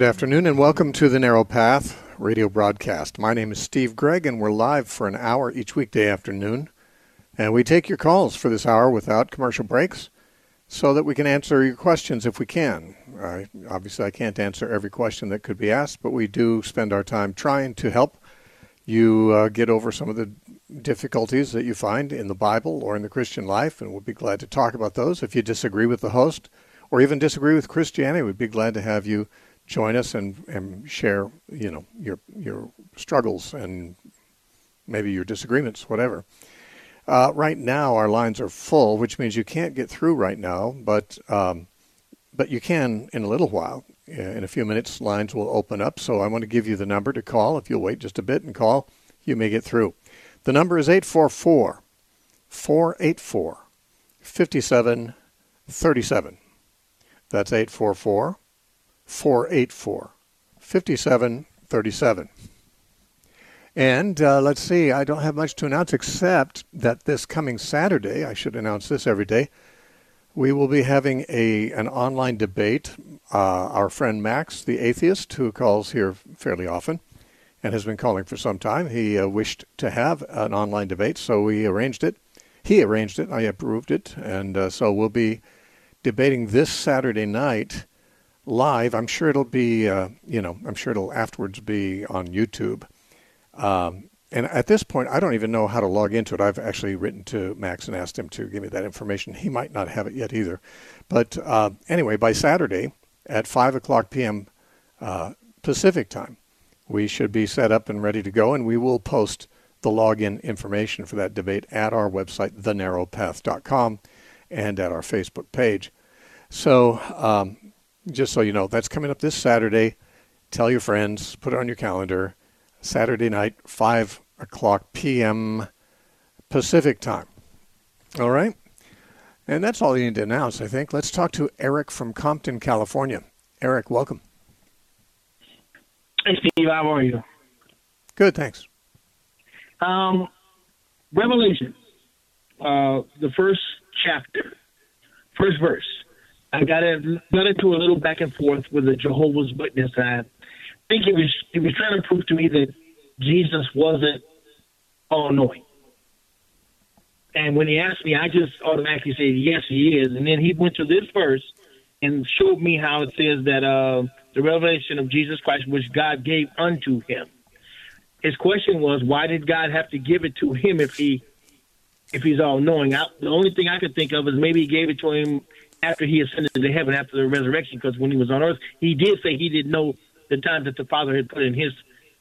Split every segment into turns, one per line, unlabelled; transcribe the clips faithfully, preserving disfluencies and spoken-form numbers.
Good afternoon and welcome to the Narrow Path radio broadcast. My name is Steve Gregg and we're live for an hour each weekday afternoon. And we take your calls for this hour without commercial breaks so that we can answer your questions if we can. Uh, obviously, I can't answer every question that could be asked, but we do spend our time trying to help you uh, get over some of the difficulties that you find in the Bible or in the Christian life, and we'll be glad to talk about those. If you disagree with the host or even disagree with Christianity, we'd be glad to have you join us and, and share, you know, your your struggles and maybe your disagreements, whatever. Uh, right now, our lines are full, which means you can't get through right now, but um, but you can in a little while. In a few minutes, lines will open up, so I want to give you the number to call. If you'll wait just a bit and call, you may get through. The number is eight four four, four eight four, five seven three seven. That's eight four four, four eight four, five seven three seven. And uh, let's see, I don't have much to announce except that this coming Saturday, I should announce this every day, we will be having a an online debate. Uh, our friend Max, the atheist, who calls here fairly often and has been calling for some time, he uh, wished to have an online debate, so we arranged it. He arranged it, I approved it, and uh, so we'll be debating this Saturday night live. I'm sure it'll be, uh, you know, I'm sure it'll afterwards be on YouTube. Um, and at this point, I don't even know how to log into it. I've actually written to Max and asked him to give me that information. He might not have it yet either. But uh, anyway, by Saturday at five o'clock p.m. Uh, Pacific time, we should be set up and ready to go, and we will post the login information for that debate at our website, the narrow path dot com, and at our Facebook page. So um, just so you know, that's coming up this Saturday. Tell your friends, put it on your calendar. Saturday night, five o'clock p.m. Pacific time. All right? And that's all you need to announce, I think. Let's talk to Eric from Compton, California. Eric, welcome.
Hey, Steve, how are you?
Good, thanks.
Um, Revelation, uh, the first chapter, first verse. I got, in, got into a little back and forth with the Jehovah's Witness. I think he was he was trying to prove to me that Jesus wasn't all-knowing. And when he asked me, I just automatically said, yes, he is. And then he went to this verse and showed me how it says that uh, the revelation of Jesus Christ, which God gave unto him. His question was, why did God have to give it to him if he if he's all-knowing? I, the only thing I could think of is maybe he gave it to him after he ascended to heaven after the resurrection, because when he was on earth, he did say he didn't know the time that the Father had put in his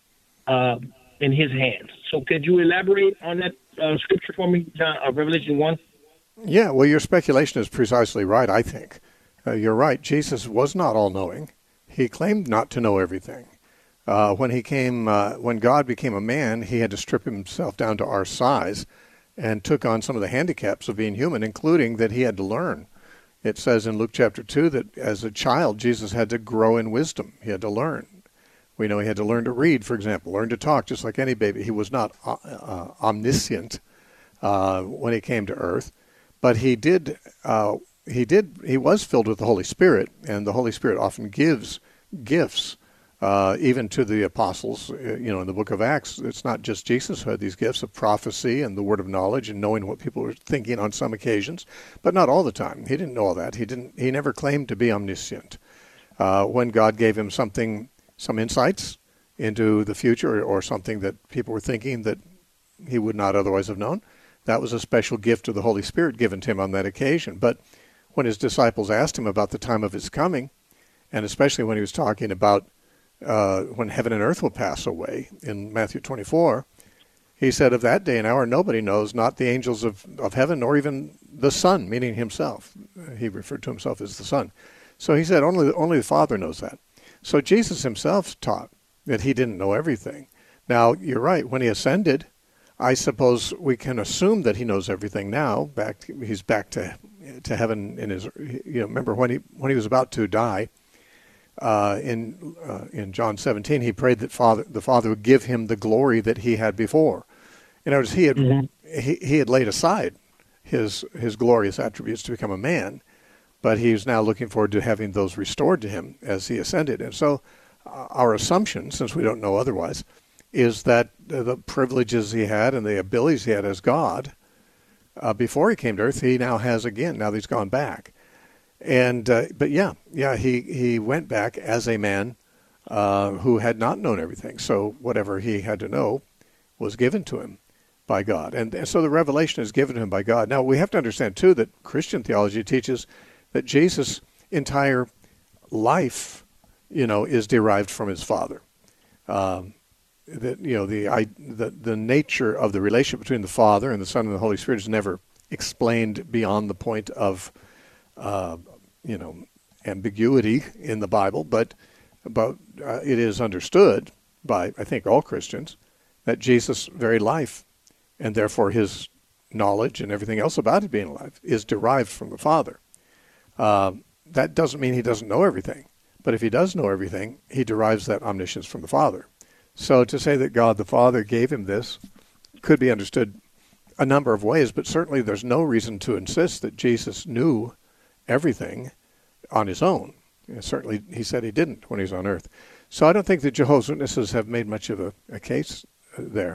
uh, in his hands. So could you elaborate on that uh, scripture for me, John, uh, Revelation one?
Yeah, well, your speculation is precisely right, I think. Uh, you're right. Jesus was not all-knowing. He claimed not to know everything. Uh, when he came, uh, when God became a man, he had to strip himself down to our size and took on some of the handicaps of being human, including that he had to learn. It says in Luke chapter two that as a child, Jesus had to grow in wisdom. He had to learn. We know he had to learn to read, for example, learn to talk just like any baby. He was not uh, uh, omniscient uh, when he came to earth, but he did, uh, he did, he was filled with the Holy Spirit, and the Holy Spirit often gives gifts, uh, even to the apostles. You know, in the book of Acts, it's not just Jesus who had these gifts of prophecy and the word of knowledge and knowing what people were thinking on some occasions, but not all the time. He didn't know all that. He didn't. He never claimed to be omniscient. Uh, when God gave him something, some insights into the future, or, or something that people were thinking that he would not otherwise have known, that was a special gift of the Holy Spirit given to him on that occasion. But when his disciples asked him about the time of his coming, and especially when he was talking about uh, when heaven and earth will pass away in Matthew twenty-four, he said, of that day and hour nobody knows, not the angels of, of heaven, nor even the Son, meaning himself. He referred to himself as the Son. So he said only, only the Father knows that. So Jesus himself taught that he didn't know everything. Now, you're right. When he ascended, I suppose we can assume that he knows everything now. Back, he's back to to heaven in his. You know, remember when he when he was about to die, uh, in uh, in John seventeen, he prayed that Father the Father would give him the glory that he had before. In other words, he had mm-hmm. he, he had laid aside his his glorious attributes to become a man, but he was now looking forward to having those restored to him as he ascended. And so our assumption, since we don't know otherwise, is that the privileges he had and the abilities he had as God uh, before he came to earth, he now has again, now that he's gone back. And uh, but yeah, yeah, he, he went back as a man uh, who had not known everything. So whatever he had to know was given to him by God. And, and so the revelation is given to him by God. Now, we have to understand, too, that Christian theology teaches that Jesus' entire life, you know, is derived from his Father. Um, that, you know, the, I, the the nature of the relationship between the Father and the Son and the Holy Spirit is never explained beyond the point of, uh, you know, ambiguity in the Bible, but, but uh, it is understood by, I think, all Christians that Jesus' very life, and therefore his knowledge and everything else about it being alive, is derived from the Father. Uh, that doesn't mean he doesn't know everything. But if he does know everything, he derives that omniscience from the Father. So to say that God the Father gave him this could be understood a number of ways, but certainly there's no reason to insist that Jesus knew everything on his own. And certainly he said he didn't when he was on earth. So I don't think the Jehovah's Witnesses have made much of a, a case there.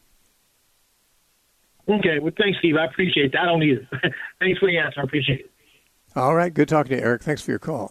Okay, well, thanks, Steve. I appreciate that. I don't either. Thanks for the answer. I appreciate it.
All right, good talking to you, Eric. Thanks for your call.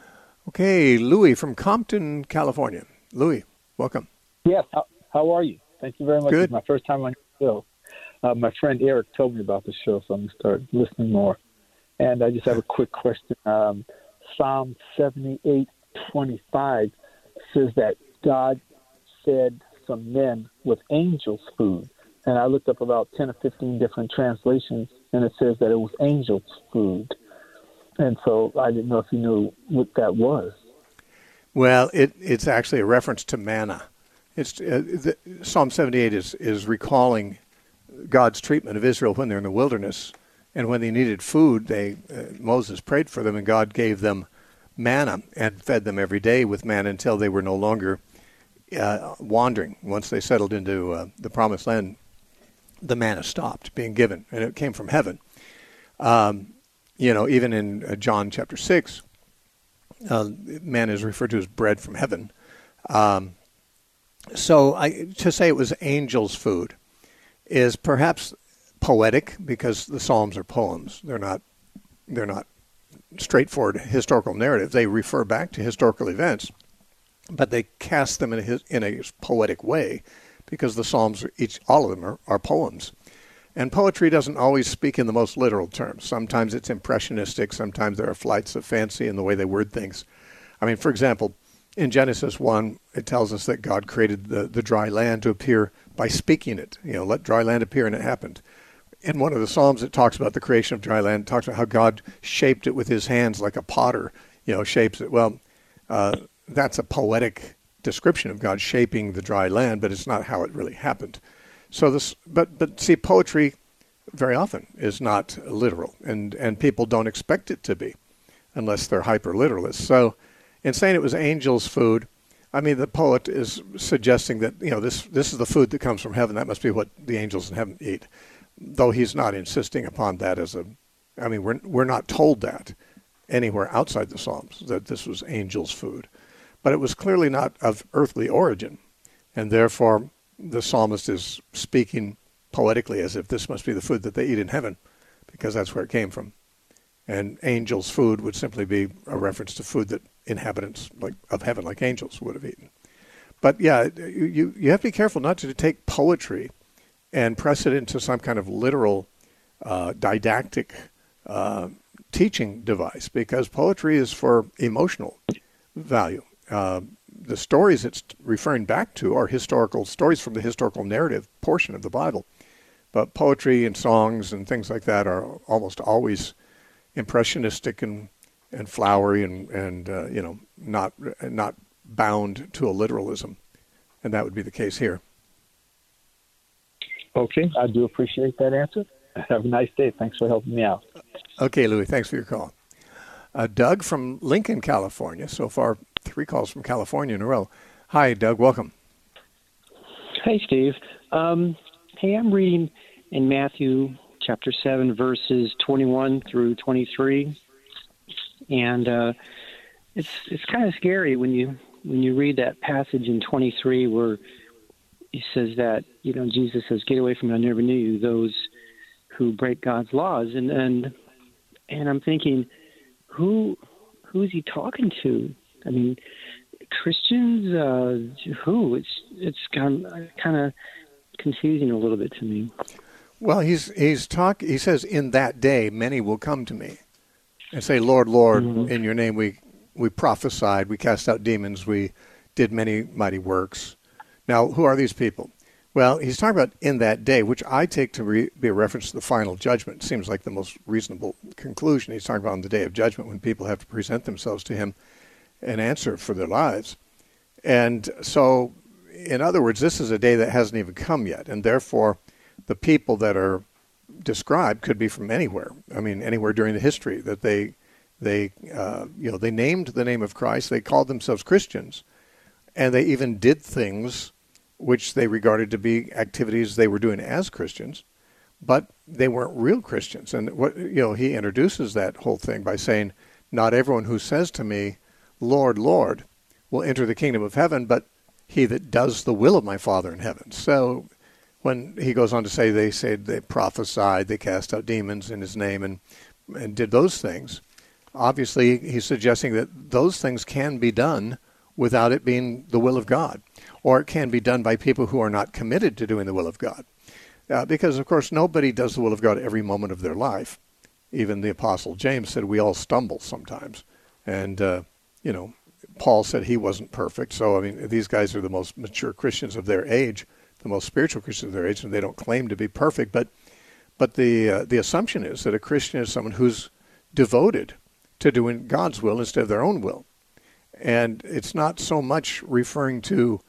Okay, Louis from Compton, California. Louis, welcome.
Yes, how, how are you? Thank you very much.
Good.
It's my first time on your show. Uh, my friend Eric told me about the show, so I'm going to start listening more. And I just have a quick question. Um, Psalm seventy-eight twenty-five says that God fed some men with angels' food. And I looked up about ten or fifteen different translations, and it says that it was angels' food. And so I didn't know if you knew what that was.
Well, it, it's actually a reference to manna. It's uh, the, Psalm seventy-eight is, is recalling God's treatment of Israel when they're in the wilderness. And when they needed food, they uh, Moses prayed for them, and God gave them manna and fed them every day with manna until they were no longer uh, wandering. Once they settled into uh, the Promised Land, the manna stopped being given, and it came from heaven. Um, you know, even in uh, John chapter six, uh, manna is referred to as bread from heaven. Um, so I, to say it was angels' food is perhaps poetic, because the Psalms are poems. They're not, they're not straightforward historical narratives. They refer back to historical events, but they cast them in a, his, in a poetic way, because the Psalms, are each, all of them are, are poems. And poetry doesn't always speak in the most literal terms. Sometimes it's impressionistic. Sometimes there are flights of fancy in the way they word things. I mean, for example, in Genesis one, it tells us that God created the, the dry land to appear by speaking it. You know, let dry land appear, and it happened. In one of the Psalms, it talks about the creation of dry land. It talks about how God shaped it with his hands like a potter, you know, shapes it. Well, uh, that's a poetic description of God shaping the dry land, but it's not how it really happened. So this, but but see, poetry very often is not literal, and and people don't expect it to be, unless they're hyper literalists. So, in saying it was angels' food, I mean, the poet is suggesting that, you know, this this is the food that comes from heaven. That must be what the angels in heaven eat, though he's not insisting upon that as a. I mean, we're we're not told that anywhere outside the Psalms that this was angels' food. But it was clearly not of earthly origin, and therefore the psalmist is speaking poetically as if this must be the food that they eat in heaven, because that's where it came from. And angels' food would simply be a reference to food that inhabitants like of heaven, like angels, would have eaten. But yeah, you you have to be careful not to take poetry and press it into some kind of literal, uh, didactic uh, teaching device, because poetry is for emotional value. Uh, the stories it's referring back to are historical stories from the historical narrative portion of the Bible. But poetry and songs and things like that are almost always impressionistic and, and flowery and, and uh, you know, not not bound to a literalism. And that would be the case here.
Okay, I do appreciate that answer. Have a nice day. Thanks for helping me out.
Okay, Louis, thanks for your call. Uh, Doug from Lincoln, California. So far, three calls from California in a row. Hi, Doug. Welcome.
Hey, Steve. Um, hey, I'm reading in Matthew chapter seven, verses twenty-one through twenty-three. And uh, it's it's kind of scary when you when you read that passage in twenty-three where he says that, you know, Jesus says, "Get away from me, I never knew you," those who break God's laws. And and, and I'm thinking, who who is he talking to? I mean, Christians, uh, who? It's it's kind of, kind of confusing a little bit to me.
Well, he's he's talk. He says, "In that day, many will come to me and say, Lord, Lord, mm-hmm. in your name we we prophesied, we cast out demons, we did many mighty works." Now, who are these people? Well, he's talking about in that day, which I take to re- be a reference to the final judgment. It seems like the most reasonable conclusion. He's talking about on the day of judgment when people have to present themselves to him and answer for their lives. And so, in other words, this is a day that hasn't even come yet, and therefore the people that are described could be from anywhere. I mean, anywhere during the history that they, they, uh, you know, they named the name of Christ. They called themselves Christians, and they even did things which they regarded to be activities they were doing as Christians, but they weren't real Christians. And what you know, he introduces that whole thing by saying, "Not everyone who says to me, 'Lord, Lord,' will enter the kingdom of heaven, but he that does the will of my Father in heaven." So when he goes on to say they said they prophesied, they cast out demons in his name and and did those things, obviously he's suggesting that those things can be done without it being the will of God, or it can be done by people who are not committed to doing the will of God. Uh, because, of course, nobody does the will of God every moment of their life. Even the Apostle James said we all stumble sometimes. And, uh, you know, Paul said he wasn't perfect. So, I mean, these guys are the most mature Christians of their age, the most spiritual Christians of their age, and they don't claim to be perfect. But but the uh, the assumption is that a Christian is someone who's devoted to doing God's will instead of their own will. And it's not so much referring to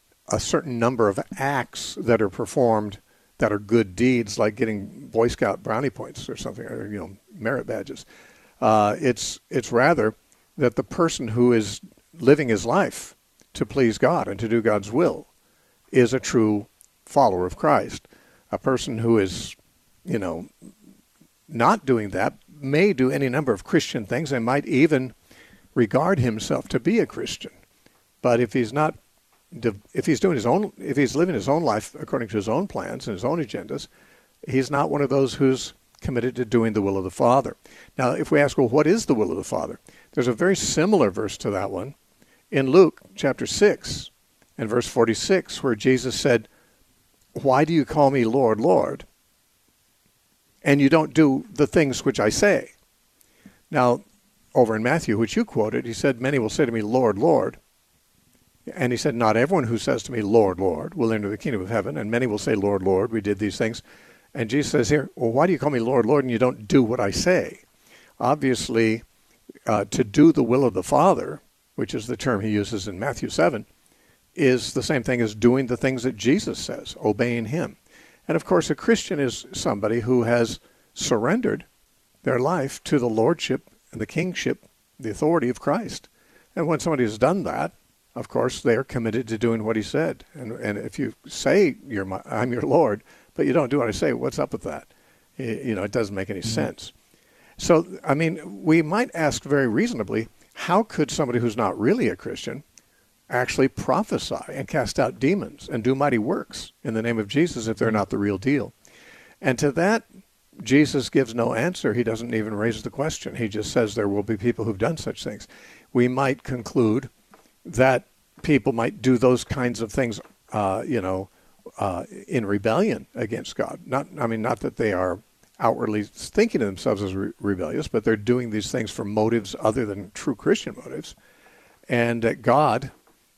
a certain number of acts that are performed that are good deeds, like getting Boy Scout brownie points or something, or, you know, merit badges. Uh, it's it's rather that the person who is living his life to please God and to do God's will is a true follower of Christ. A person who is, you know, not doing that may do any number of Christian things and might even regard himself to be a Christian. But if he's not, if he's doing his own, if he's living his own life according to his own plans and his own agendas, he's not one of those who's committed to doing the will of the Father. Now, if we ask, well, what is the will of the Father? There's a very similar verse to that one in Luke chapter six and verse forty-six, where Jesus said, "Why do you call me Lord, Lord, and you don't do the things which I say?" Now, over in Matthew, which you quoted, he said, "Many will say to me, Lord, Lord." And he said, "Not everyone who says to me, Lord, Lord, will enter the kingdom of heaven. And many will say, Lord, Lord, we did these things." And Jesus says here, "Well, why do you call me Lord, Lord, and you don't do what I say?" Obviously, uh, to do the will of the Father, which is the term he uses in Matthew seven, is the same thing as doing the things that Jesus says, obeying him. And of course, a Christian is somebody who has surrendered their life to the lordship and the kingship, the authority of Christ. And when somebody has done that, of course, they are committed to doing what he said. And and if you say, you're my, I'm your Lord, but you don't do what I say, what's up with that? You know, it doesn't make any mm-hmm. sense. So, I mean, we might ask very reasonably, how could somebody who's not really a Christian actually prophesy and cast out demons and do mighty works in the name of Jesus if they're not the real deal? And to that, Jesus gives no answer. He doesn't even raise the question. He just says there will be people who've done such things. We might conclude that people might do those kinds of things, uh, you know, uh, in rebellion against God. Not, I mean, not that they are outwardly thinking of themselves as re- rebellious, but they're doing these things for motives other than true Christian motives. And that God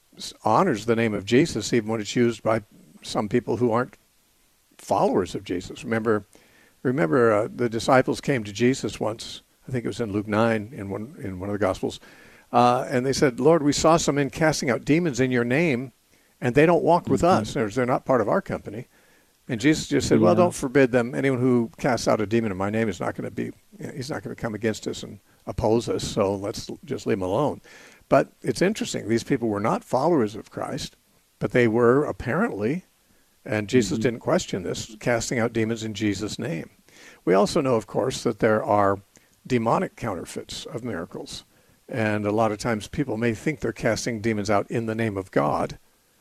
honors the name of Jesus even when it's used by some people who aren't followers of Jesus. Remember, remember uh, the disciples came to Jesus once. I think it was in Luke nine in one in one of the Gospels, uh, and they said, "Lord, we saw some men casting out demons in your name, and they don't walk with mm-hmm. us. They're not part of our company." And Jesus just said, yeah. "Well, don't forbid them. Anyone who casts out a demon in my name is not going to be. He's not going to come against us and oppose us. So let's just leave him alone." But it's interesting. These people were not followers of Christ, but they were apparently, and Jesus mm-hmm. didn't question this, casting out demons in Jesus' name. We also know, of course, that there are demonic counterfeits of miracles. And a lot of times people may think they're casting demons out in the name of God,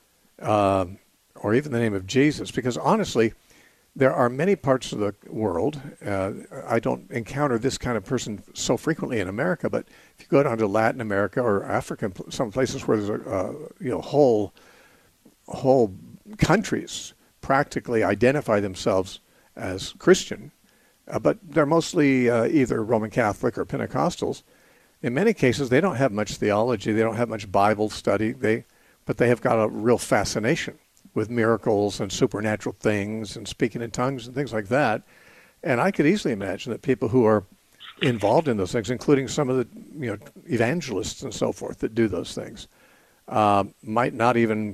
uh, or even the name of Jesus, because honestly, there are many parts of the world. Uh, I don't encounter this kind of person so frequently in America, but if you go down to Latin America or Africa, some places where there's a uh, you know whole whole countries practically identify themselves as Christian, uh, but they're mostly uh, either Roman Catholic or Pentecostals. In many cases, they don't have much theology. They don't have much Bible study. They, but they have got a real fascination with miracles and supernatural things and speaking in tongues and things like that. And I could easily imagine that people who are involved in those things, including some of the you know evangelists and so forth that do those things, uh, might not even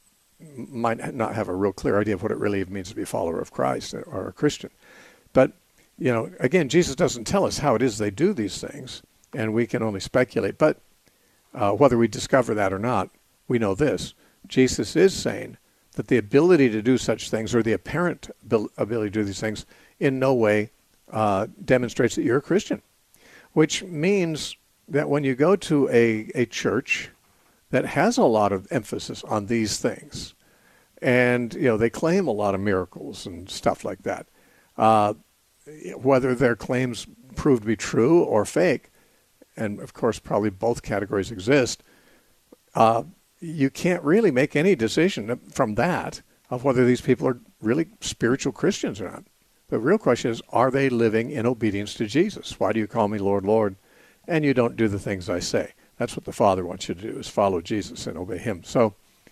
might not have a real clear idea of what it really means to be a follower of Christ or a Christian. But you know, again, Jesus doesn't tell us how it is they do these things, and we can only speculate. But uh, whether we discover that or not, we know this: Jesus is saying that the ability to do such things, or the apparent ability to do these things, in no way uh, demonstrates that you're a Christian. Which means that when you go to a, a church that has a lot of emphasis on these things, and you know they claim a lot of miracles and stuff like that, uh, whether their claims prove to be true or fake, and of course probably both categories exist, uh, you can't really make any decision from that of whether these people are really spiritual Christians or not. The real question is, are they living in obedience to Jesus? Why do you call me Lord, Lord, and you don't do the things I say? That's what the Father wants you to do, is follow Jesus and obey him. So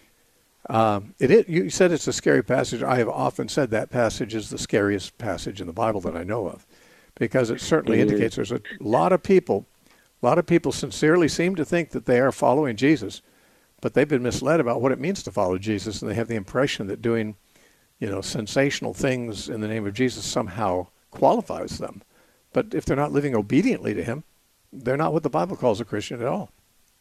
um, it is, you said it's a scary passage. I have often said that passage is the scariest passage in the Bible that I know of, because it certainly mm-hmm. indicates there's a lot of people, a lot of people sincerely seem to think that they are following Jesus, but they've been misled about what it means to follow Jesus, and they have the impression that doing, you know, sensational things in the name of Jesus somehow qualifies them. But if they're not living obediently to him, they're not what the Bible calls a Christian at all.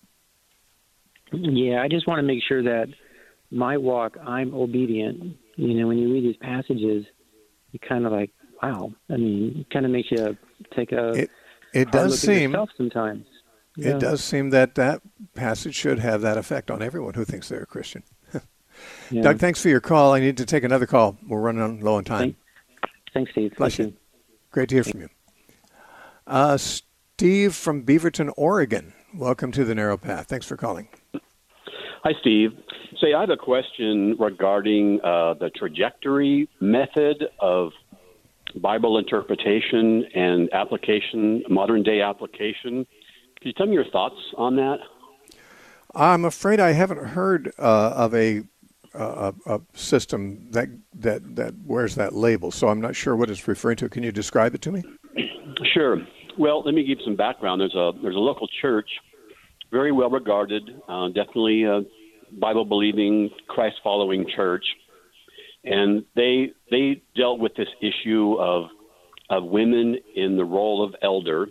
Yeah, I just want to make sure that my walk, I'm obedient. You know, when you read these passages, you kind of like, wow. I mean, it kind of makes you take a
it, it
hard
does
look
seem,
at yourself sometimes. Yeah.
It does seem that that passage should have that effect on everyone who thinks they're a Christian. Yeah. Doug, thanks for your call. I need to take another call. We're running on low on time.
Thanks, Steve.
Bless you. Great to hear from you. Uh, Steve from Beaverton, Oregon. Welcome to the Narrow Path. Thanks for calling.
Hi, Steve. Say, I have a question regarding uh, the trajectory method of Bible interpretation and application, modern-day application. Can you tell me your thoughts on that?
I'm afraid I haven't heard uh, of a, uh, a system that, that that wears that label, so I'm not sure what it's referring to. Can you describe it to me?
Sure. Well, let me give you some background. There's a there's a local church, very well regarded, uh, definitely a Bible-believing, Christ-following church, and they they dealt with this issue of of women in the role of elder,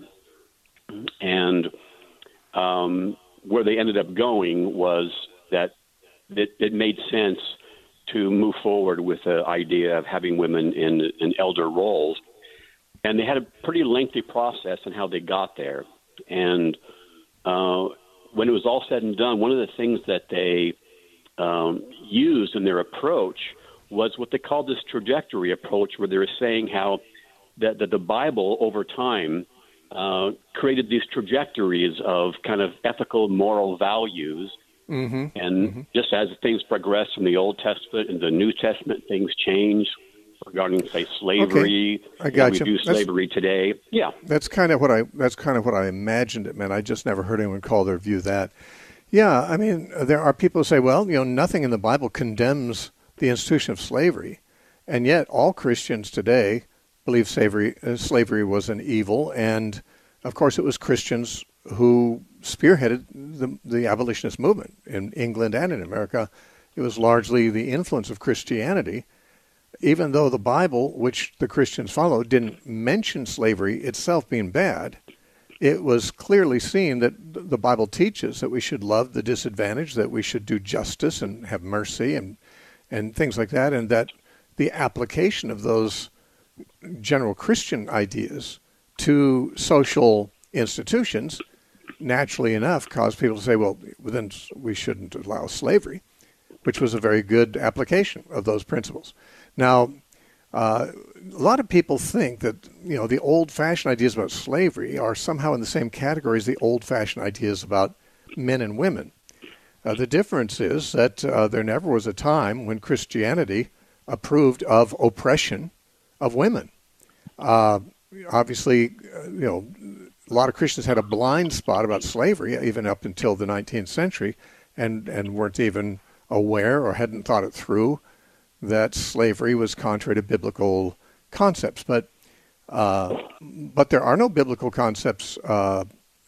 and um, where they ended up going was that it, it made sense to move forward with the idea of having women in in elder roles. And they had a pretty lengthy process in how they got there. And uh, when it was all said and done, one of the things that they um, used in their approach was what they called this trajectory approach, where they were saying how that, that the Bible over time uh, created these trajectories of kind of ethical, moral values. Mm-hmm. And mm-hmm. just as things progress from the Old Testament into the New Testament, things change. Regarding, say, slavery,
okay. I got
we
you.
do slavery that's, today. Yeah,
that's kind of what I that's kind of what I imagined it meant. I just never heard anyone call their view that. Yeah, I mean, there are people who say, well, you know, nothing in the Bible condemns the institution of slavery, and yet all Christians today believe slavery uh, slavery was an evil, and of course, it was Christians who spearheaded the the abolitionist movement in England and in America. It was largely the influence of Christianity. Even though the Bible, which the Christians followed, didn't mention slavery itself being bad, it was clearly seen that the Bible teaches that we should love the disadvantaged, that we should do justice and have mercy and and things like that, and that the application of those general Christian ideas to social institutions naturally enough caused people to say, well, then we shouldn't allow slavery, which was a very good application of those principles. Now, uh, a lot of people think that, you know, the old-fashioned ideas about slavery are somehow in the same category as the old-fashioned ideas about men and women. Uh, the difference is that uh, there never was a time when Christianity approved of oppression of women. Uh, obviously, uh, you know, a lot of Christians had a blind spot about slavery, even up until the nineteenth century, and, and weren't even aware or hadn't thought it through that slavery was contrary to biblical concepts. But uh, but there are no biblical concepts uh,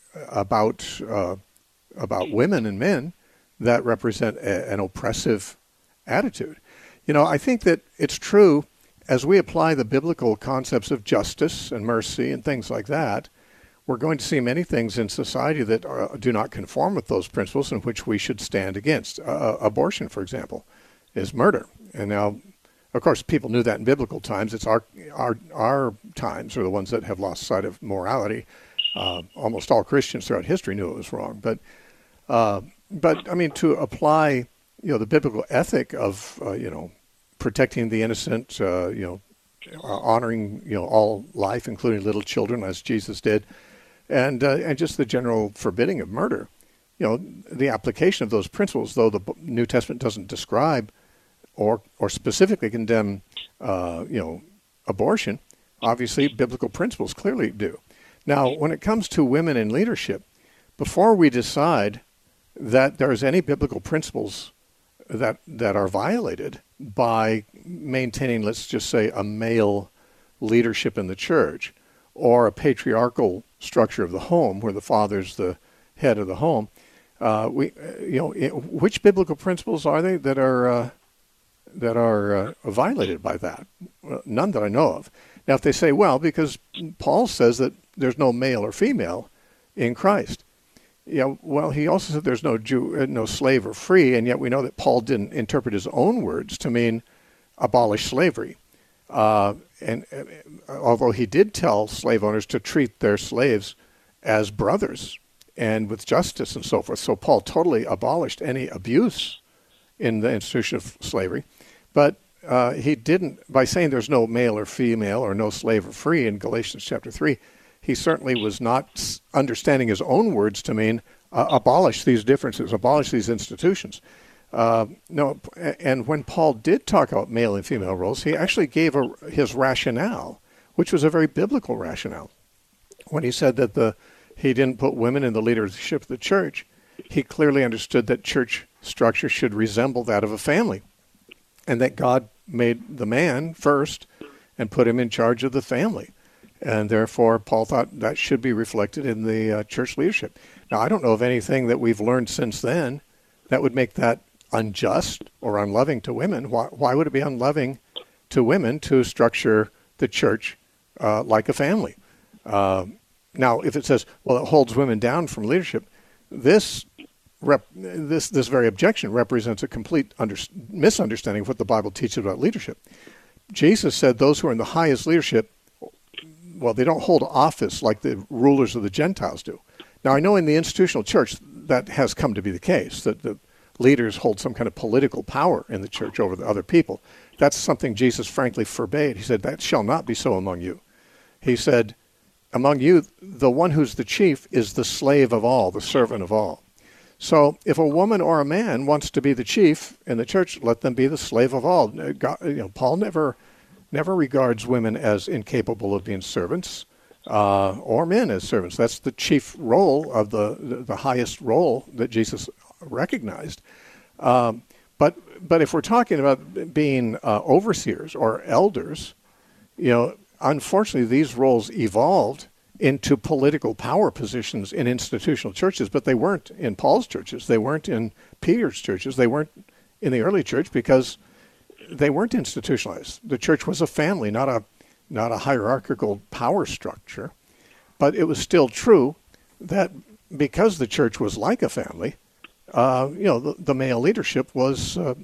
about uh, about women and men that represent a, an oppressive attitude. You know, I think that it's true as we apply the biblical concepts of justice and mercy and things like that, we're going to see many things in society that are, do not conform with those principles and which we should stand against. Uh, abortion, for example, is murder. And now, of course, people knew that in biblical times. It's our our our times are the ones that have lost sight of morality. Uh, almost all Christians throughout history knew it was wrong. But, uh, but I mean, to apply, you know, the biblical ethic of, uh, you know, protecting the innocent, uh, you know, uh, honoring, you know, all life, including little children, as Jesus did, and uh, and just the general forbidding of murder. You know, the application of those principles, though the New Testament doesn't describe or or specifically condemn, uh, you know, abortion, obviously biblical principles clearly do. Now, when it comes to women in leadership, before we decide that there's any biblical principles that that are violated by maintaining, let's just say, a male leadership in the church or a patriarchal structure of the home where the father's the head of the home, uh, we, you know, which biblical principles are they that are uh, that are uh, violated by that? Well, none that I know of. Now, if they say, well, because Paul says that there's no male or female in Christ. Yeah, well, he also said there's no Jew, no slave or free, and yet we know that Paul didn't interpret his own words to mean abolish slavery. Uh, and uh, although he did tell slave owners to treat their slaves as brothers and with justice and so forth, so Paul totally abolished any abuse in the institution of slavery. But uh, he didn't, by saying there's no male or female or no slave or free in Galatians chapter three, he certainly was not understanding his own words to mean uh, abolish these differences, abolish these institutions. Uh, no, and when Paul did talk about male and female roles, he actually gave a, his rationale, which was a very biblical rationale. When he said that the he didn't put women in the leadership of the church, he clearly understood that church structure should resemble that of a family, and that God made the man first and put him in charge of the family. And therefore, Paul thought that should be reflected in the uh, church leadership. Now, I don't know of anything that we've learned since then that would make that unjust or unloving to women. Why, why would it be unloving to women to structure the church uh, like a family? Uh, now, if it says, well, it holds women down from leadership, this rep, this this very objection represents a complete under, misunderstanding of what the Bible teaches about leadership. Jesus said those who are in the highest leadership, well, they don't hold office like the rulers of the Gentiles do. Now, I know in the institutional church that has come to be the case, that the leaders hold some kind of political power in the church over the other people. That's something Jesus frankly forbade. He said, that shall not be so among you. He said, among you, the one who's the chief is the slave of all, the servant of all. So if a woman or a man wants to be the chief in the church, let them be the slave of all. God, you know, Paul never... never regards women as incapable of being servants uh, or men as servants. That's the chief role of the the highest role that Jesus recognized. Um, but but if we're talking about being uh, overseers or elders, you know, unfortunately these roles evolved into political power positions in institutional churches, but they weren't in Paul's churches. They weren't in Peter's churches. They weren't in the early church because they weren't institutionalized. The church was a family, not a not a hierarchical power structure. But it was still true that because the church was like a family, uh, you know, the, the male leadership was uh,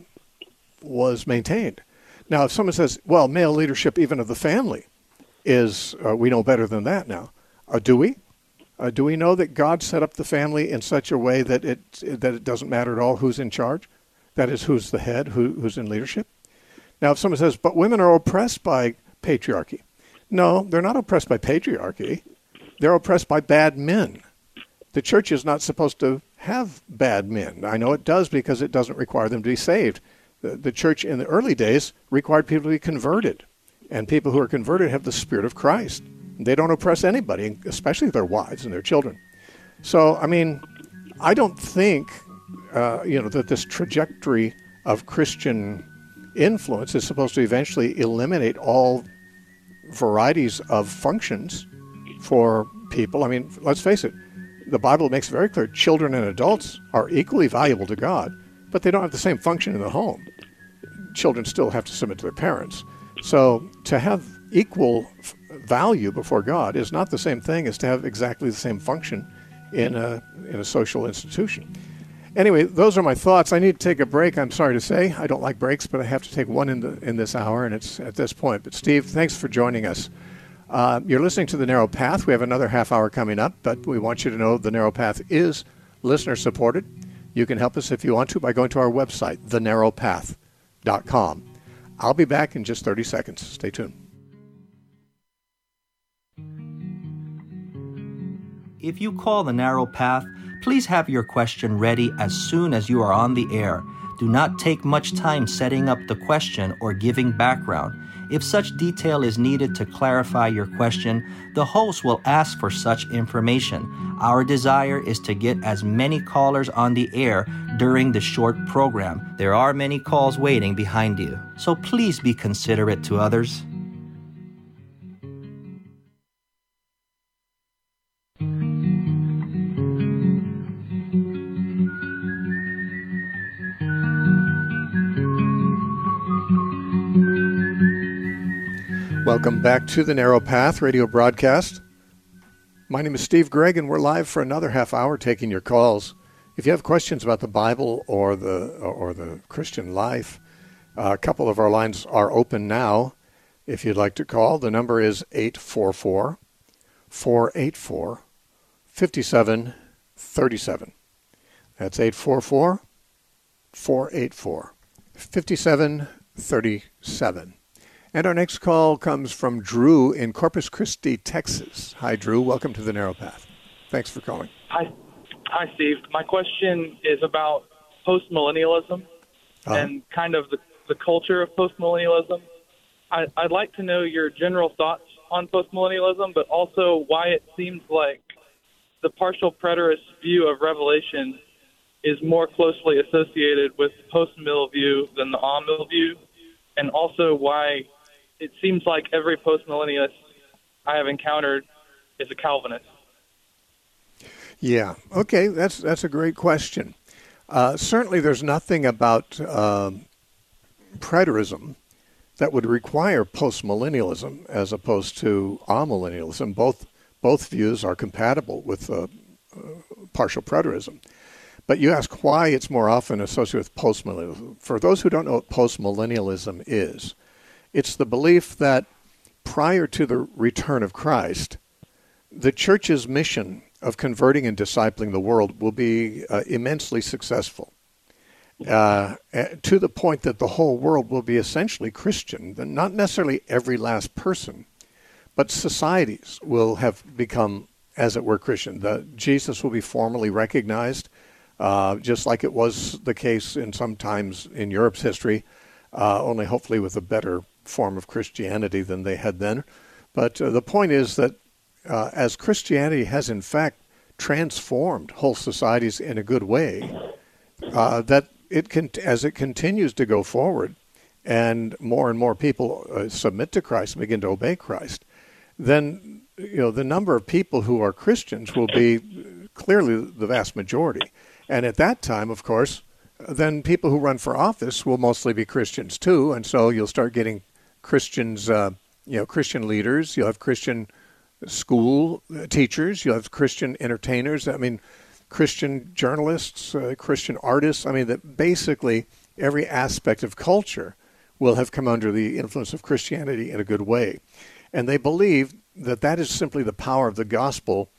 was maintained. Now, if someone says, "Well, male leadership even of the family is uh, we know better than that now," uh, do we? Uh, do we know that God set up the family in such a way that it that it doesn't matter at all who's in charge? That is, who's the head, who, who's in leadership? Now, if someone says, but women are oppressed by patriarchy. No, they're not oppressed by patriarchy. They're oppressed by bad men. The church is not supposed to have bad men. I know it does because it doesn't require them to be saved. The, the church in the early days required people to be converted. And people who are converted have the Spirit of Christ. They don't oppress anybody, especially their wives and their children. So, I mean, I don't think, uh, you know, that this trajectory of Christian influence is supposed to eventually eliminate all varieties of functions for people. I mean, let's face it, the Bible makes it very clear children and adults are equally valuable to God, but they don't have the same function in the home. Children still have to submit to their parents. So to have equal f- value before God is not the same thing as to have exactly the same function in a in a social institution. Anyway, those are my thoughts. I need to take a break. I'm sorry to say. I don't like breaks, but I have to take one in the in this hour, and it's at this point. But Steve, thanks for joining us. Uh, you're listening to The Narrow Path. We have another half hour coming up, but we want you to know The Narrow Path is listener-supported. You can help us if you want to by going to our website, the narrow path dot com. I'll be back in just thirty seconds. Stay tuned.
If you call The Narrow Path, please have your question ready as soon as you are on the air. Do not take much time setting up the question or giving background. If such detail is needed to clarify your question, the host will ask for such information. Our desire is to get as many callers on the air during the short program. There are many calls waiting behind you, so please be considerate to others.
Welcome back to the Narrow Path radio broadcast. My name is Steve Gregg, and we're live for another half hour taking your calls. If you have questions about the Bible or the or the Christian life, uh, a couple of our lines are open now. If you'd like to call, the number is eight four four, four eight four, five seven three seven. That's eight four four, four eight four, five seven three seven. And our next call comes from Drew in Corpus Christi, Texas. Hi, Drew. Welcome to the Narrow Path. Thanks for calling.
Hi, hi, Steve. My question is about postmillennialism uh-huh. and kind of the, the culture of postmillennialism. I, I'd like to know your general thoughts on postmillennialism, but also why it seems like the partial preterist view of Revelation is more closely associated with the post-mill view than the on-mill view, and also why it seems like every postmillennialist I have encountered is a Calvinist.
Yeah, okay, that's that's a great question. Uh, certainly there's nothing about uh, preterism that would require postmillennialism as opposed to amillennialism. Both both views are compatible with uh, uh, partial preterism. But you ask why it's more often associated with postmillennialism. For those who don't know what postmillennialism is, it's the belief that prior to the return of Christ, the church's mission of converting and discipling the world will be uh, immensely successful, uh, to the point that the whole world will be essentially Christian. Not necessarily every last person, but societies will have become, as it were, Christian. The, Jesus will be formally recognized, uh, just like it was the case in some times in Europe's history, uh, only hopefully with a better form of Christianity than they had then. But uh, the point is that uh, as Christianity has in fact transformed whole societies in a good way, uh, that it can, as it continues to go forward and more and more people uh, submit to Christ and begin to obey Christ, then you know the number of people who are Christians will be clearly the vast majority. And at that time, of course, then people who run for office will mostly be Christians too, and so you'll start getting Christians, uh, you know, Christian leaders. You'll have Christian school teachers. You'll have Christian entertainers. I mean, Christian journalists, uh, Christian artists. I mean, that basically every aspect of culture will have come under the influence of Christianity in a good way. And they believe that that is simply the power of the gospel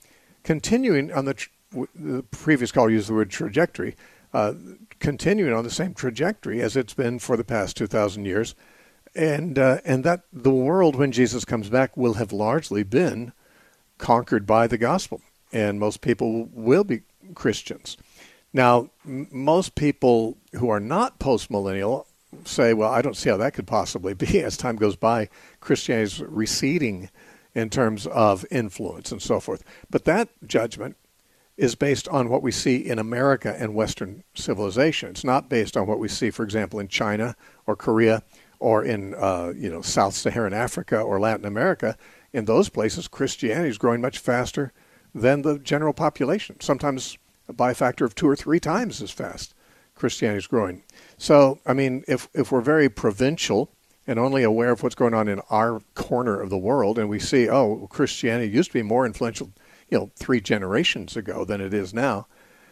continuing on the, tr- the previous caller used the word trajectory, uh, continuing on the same trajectory as it's been for the past two thousand years. And, uh, and that the world, when Jesus comes back, will have largely been conquered by the gospel. And most people will be Christians. Now, m- most people who are not post-millennial say, well, I don't see how that could possibly be. As time goes by, Christianity is receding in terms of influence and so forth. But that judgment is based on what we see in America and Western civilization. It's not based on what we see, for example, in China or Korea or in uh, you know South-Saharan Africa or Latin America. In those places, Christianity is growing much faster than the general population, sometimes by a factor of two or three times as fast. Christianity is growing. So, I mean, if if we're very provincial and only aware of what's going on in our corner of the world, and we see, oh, Christianity used to be more influential, you know, three generations ago than it is now,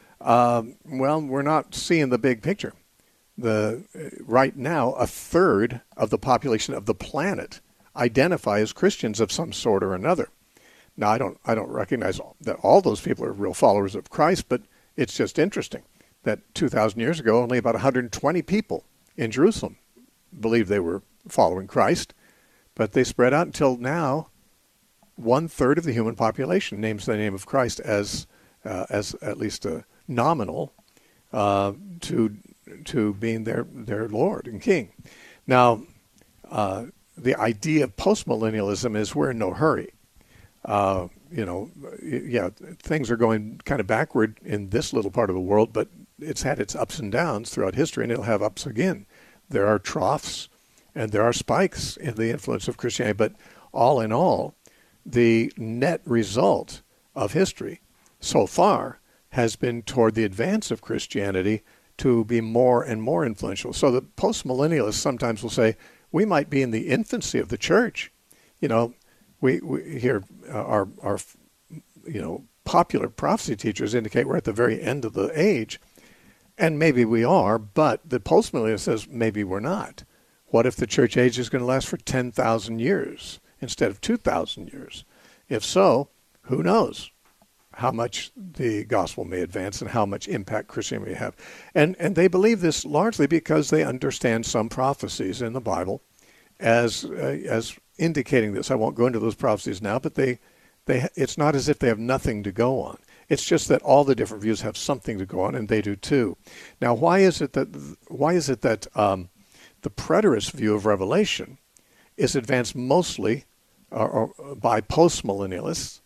um, well, we're not seeing the big picture. The right now, a third of the population of the planet identify as Christians of some sort or another. Now, I don't I don't recognize that all those people are real followers of Christ, but it's just interesting that two thousand years ago, only about one hundred twenty people in Jerusalem believed they were following Christ, but they spread out until now. One third of the human population names the name of Christ as uh, as at least a nominal uh, to to being their their Lord and King. Now, uh, the idea of postmillennialism is we're in no hurry. Uh, you know, yeah, things are going kind of backward in this little part of the world, but it's had its ups and downs throughout history, and it'll have ups again. There are troughs and there are spikes in the influence of Christianity, but all in all, the net result of history so far has been toward the advance of Christianity to be more and more influential. So the postmillennialists sometimes will say, we might be in the infancy of the church. You know, we, we hear uh, our, our, you know, popular prophecy teachers indicate we're at the very end of the age. And maybe we are, but the postmillennialist says maybe we're not. What if the church age is going to last for ten thousand years instead of two thousand years? If so, who knows how much the gospel may advance and how much impact Christianity may have. And and they believe this largely because they understand some prophecies in the Bible as uh, as indicating this. I won't go into those prophecies now, but they they it's not as if they have nothing to go on. It's just that all the different views have something to go on, and they do too. Now, why is it that why is it that um, the preterist view of Revelation is advanced mostly uh, or by postmillennialists,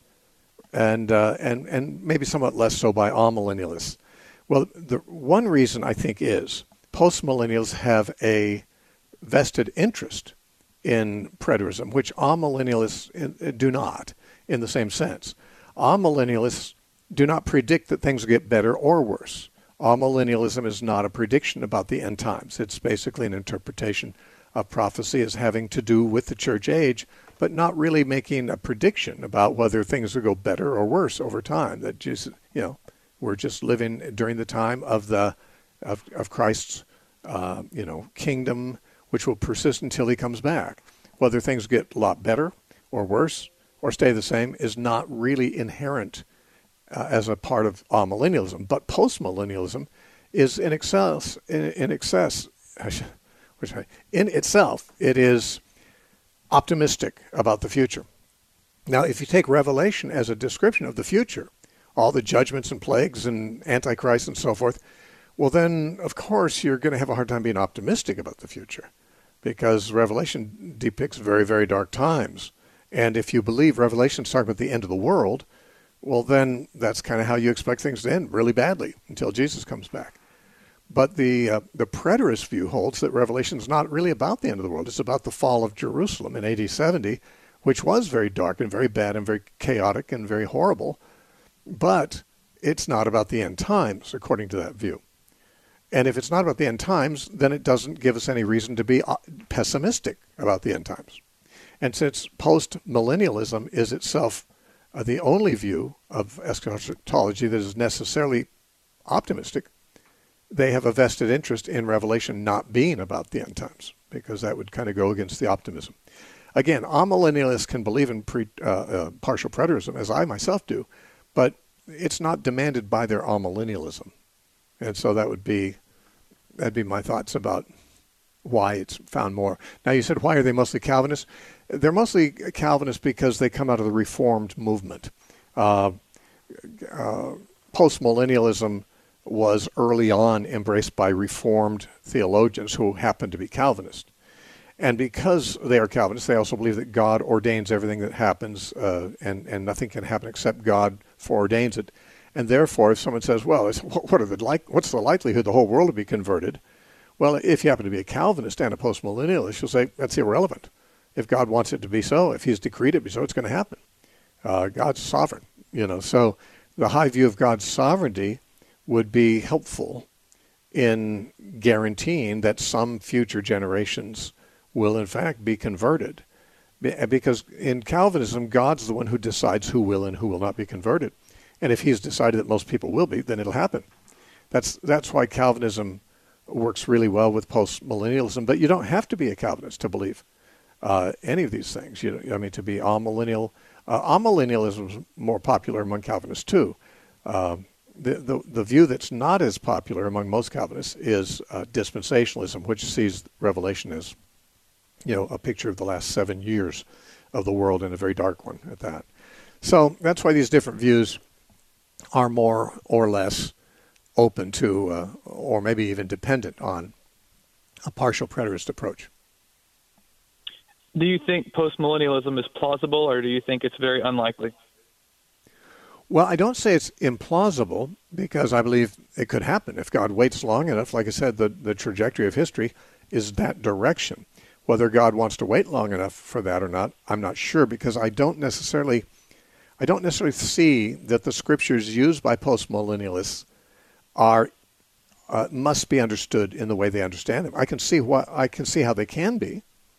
and uh, and and maybe somewhat less so by amillennialists? Well, the one reason I think is postmillennials have a vested interest in preterism, which amillennialists do not, in the same sense. Amillennialists do not predict that things will get better or worse. Amillennialism is not a prediction about the end times. It's basically an interpretation of prophecy as having to do with the church age, but not really making a prediction about whether things will go better or worse over time. That just, you know, we're just living during the time of the of, of Christ's uh, you know kingdom, which will persist until he comes back. Whether things get a lot better or worse or stay the same is not really inherent Uh, as a part of amillennialism. But postmillennialism is in excess, in, in excess, which I, in itself, it is optimistic about the future. Now, if you take Revelation as a description of the future, all the judgments and plagues and Antichrist and so forth, well then, of course, you're going to have a hard time being optimistic about the future, because Revelation depicts very, very dark times. And if you believe Revelation's talking about the end of the world, well, then that's kind of how you expect things to end, really badly, until Jesus comes back. But the uh, the preterist view holds that Revelation is not really about the end of the world. It's about the fall of Jerusalem in A D seventy, which was very dark and very bad and very chaotic and very horrible. But it's not about the end times, according to that view. And if it's not about the end times, then it doesn't give us any reason to be pessimistic about the end times. And since post-millennialism is itself Uh, the only view of eschatology that is necessarily optimistic, they have a vested interest in Revelation not being about the end times, because that would kind of go against the optimism. Again, amillennialists can believe in pre, uh, uh, partial preterism, as I myself do, but it's not demanded by their amillennialism. And so that would be, that'd be my thoughts about why it's found more. Now, you said, why are they mostly Calvinists? They're mostly Calvinists because they come out of the Reformed movement. Uh, uh, postmillennialism was early on embraced by Reformed theologians who happened to be Calvinists. And because they are Calvinists, they also believe that God ordains everything that happens, uh, and, and nothing can happen except God foreordains it. And therefore, if someone says, well, what are the like, what's the likelihood the whole world will be converted? Well, if you happen to be a Calvinist and a postmillennialist, you'll say that's irrelevant. If God wants it to be so, if he's decreed it to be so, it's going to happen. Uh, God's sovereign, you know. So the high view of God's sovereignty would be helpful in guaranteeing that some future generations will in fact be converted. Because in Calvinism, God's the one who decides who will and who will not be converted. And if he's decided that most people will be, then it'll happen. That's that's why Calvinism works really well with postmillennialism. But you don't have to be a Calvinist to believe uh, any of these things. You know, I mean, to be amillennial. Uh, amillennialism is more popular among Calvinists too. Uh, the, the the view that's not as popular among most Calvinists is uh, dispensationalism, which sees Revelation as, you know, a picture of the last seven years of the world, and a very dark one at that. So that's why these different views are more or less open to, uh, or maybe even dependent on, a partial preterist approach.
Do you think postmillennialism is plausible, or do you think it's very unlikely?
Well, I don't say it's implausible, because I believe it could happen. If God waits long enough, like I said, the, the trajectory of history is that direction. Whether God wants to wait long enough for that or not, I'm not sure, because I don't necessarily I don't necessarily see that the scriptures used by postmillennialists are uh, must be understood in the way they understand them. I can see what I can see how they can be.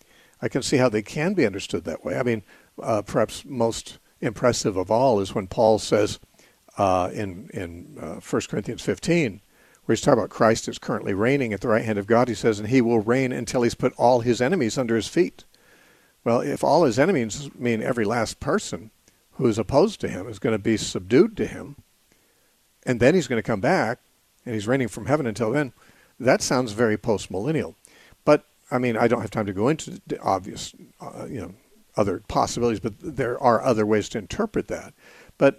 I can see how they can be understood that way. I mean, uh, perhaps most impressive of all is when Paul says uh, in in uh, First Corinthians fifteen, where he's talking about Christ is currently reigning at the right hand of God. He says, and he will reign until he's put all his enemies under his feet. Well, if all his enemies mean every last person who is opposed to him is going to be subdued to him, and then he's going to come back, and he's reigning from heaven until then, that sounds very postmillennial. But, I mean, I don't have time to go into the obvious, uh, you know, other possibilities, but there are other ways to interpret that. But,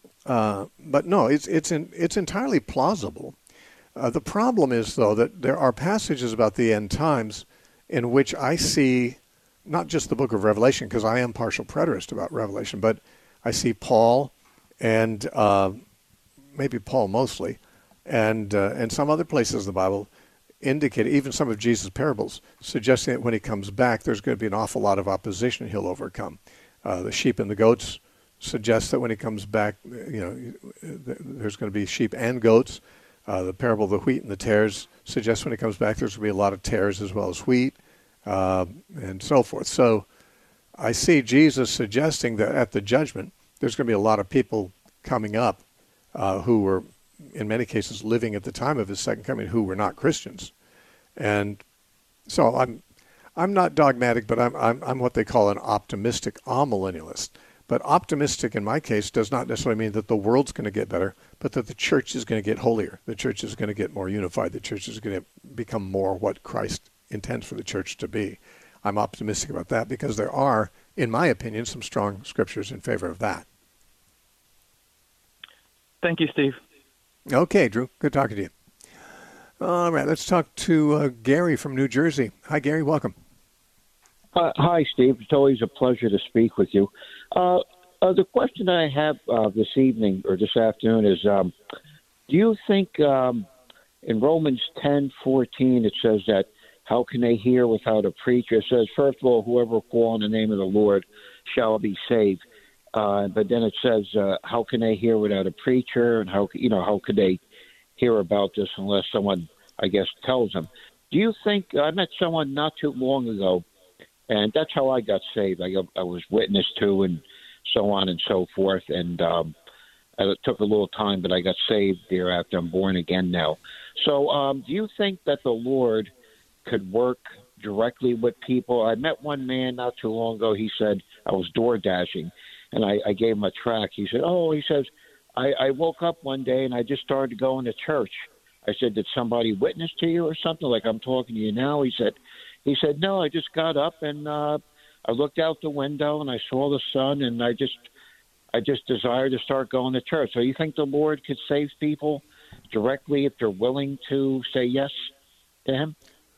uh, but no, it's it's in, it's entirely plausible. Uh, the problem is, though, that there are passages about the end times in which I see not just the book of Revelation, because I am partial preterist about Revelation, but I see Paul and uh, maybe Paul mostly, and uh, and some other places in the Bible indicate, even some of Jesus' parables, suggesting that when he comes back, there's going to be an awful lot of opposition he'll overcome. Uh, the sheep and the goats suggest that when he comes back, you know, there's going to be sheep and goats. Uh, the parable of the wheat and the tares suggests when he comes back, there's going to be a lot of tares as well as wheat, uh, and so forth. So I see Jesus suggesting that at the judgment, there's going to be a lot of people coming up uh, who were, in many cases, living at the time of his second coming, who were not Christians. And so I'm I'm not dogmatic, but I'm I'm, I'm what they call an optimistic amillennialist. But optimistic in my case does not necessarily mean that the world's going to get better, but that the church is going to get holier. The church is going to get more unified. The church is going to become more what Christ intends for the church to be. I'm optimistic about that because there are, in my opinion, some strong scriptures in favor of that.
Thank you, Steve.
Okay, Drew. Good talking to you. All right, let's talk to uh, Gary from New Jersey. Hi, Gary. Welcome.
Uh, hi, Steve. It's always a pleasure to speak with you. Uh, uh, the question I have uh, this evening or this afternoon is, um, do you think um, in Romans ten fourteen it says that how can they hear without a preacher? It says, first of all, whoever call on the name of the Lord shall be saved. Uh, but then it says, uh, how can they hear without a preacher? And how, you know, how could they hear about this unless someone, I guess, tells them? Do you think, I met someone not too long ago, and that's how I got saved. I, I was witness to and so on and so forth. And um, it took a little time, but I got saved thereafter. I'm born again now. So um, do you think that the Lord could work directly with people? I met one man not too long ago. He said, I was door dashing, and I, I gave him a track. He said, oh, he says, I, I woke up one day and I just started going to church. I said, did somebody witness to you or something? Like I'm talking to you now. He said, he said, no, I just got up and uh, I looked out the window and I saw the sun and I just, I just desired to start going to church. So you think the Lord could save people directly if they're willing to say yes to him?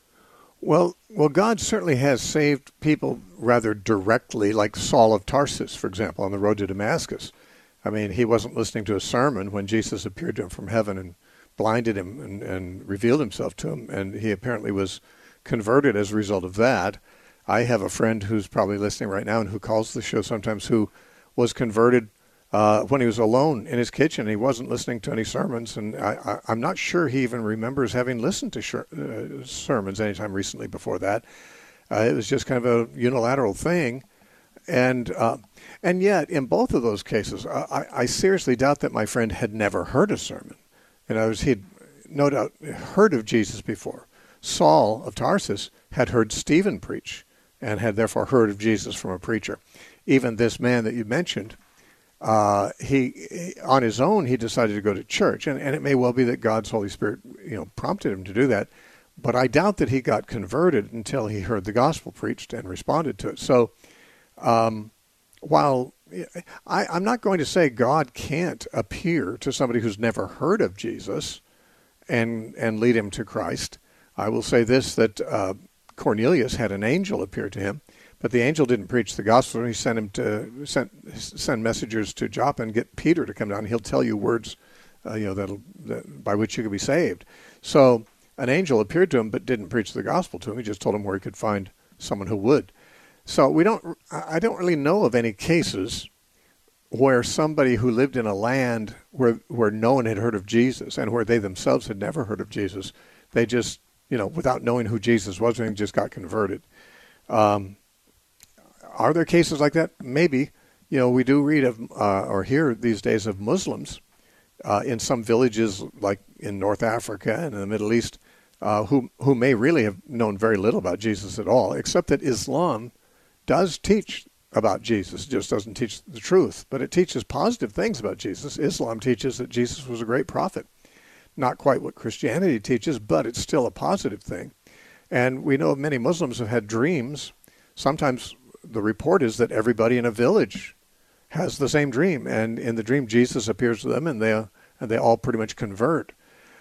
Well, well, God certainly has saved people rather directly, like Saul of Tarsus, for example, on the road to Damascus. I mean, he wasn't listening to a sermon when Jesus appeared to him from heaven and blinded him and, and revealed himself to him, and he apparently was converted as a result of that. I have a friend who's probably listening right now and who calls the show sometimes who was converted uh, when he was alone in his kitchen. He wasn't listening to any sermons, and I, I, I'm not sure he even remembers having listened to sh- uh, sermons anytime recently before that. Uh, it was just kind of a unilateral thing. And uh, and yet, in both of those cases, I, I seriously doubt that my friend had never heard a sermon. In other words, he'd no doubt heard of Jesus before. Saul of Tarsus had heard Stephen preach and had therefore heard of Jesus from a preacher. Even this man that you mentioned, uh, he on his own, he decided to go to church. And, and it may well be that God's Holy Spirit, you know, prompted him to do that. But I doubt that he got converted until he heard the gospel preached and responded to it. So um, while I, I'm not going to say God can't appear to somebody who's never heard of Jesus and and lead him to Christ, I will say this, that uh, Cornelius had an angel appear to him, but the angel didn't preach the gospel. He sent him to sent, send messengers to Joppa and get Peter to come down. He'll tell you words, uh, you know, that'll, that by which you can be saved. So an angel appeared to him, but didn't preach the gospel to him. He just told him where he could find someone who would. So we don't. I don't really know of any cases where somebody who lived in a land where where no one had heard of Jesus and where they themselves had never heard of Jesus, they just, you know, without knowing who Jesus was, they just got converted. Um, are there cases like that? Maybe. You know, we do read of uh, or hear these days of Muslims uh, in some villages like in North Africa and in the Middle East uh, who who may really have known very little about Jesus at all, except that Islam does teach about Jesus. It just doesn't teach the truth, but it teaches positive things about Jesus. Islam teaches that Jesus was a great prophet. Not quite what Christianity teaches, but it's still a positive thing. And we know many Muslims have had dreams. Sometimes the report is that everybody in a village has the same dream, and in the dream Jesus appears to them, and they and they all pretty much convert.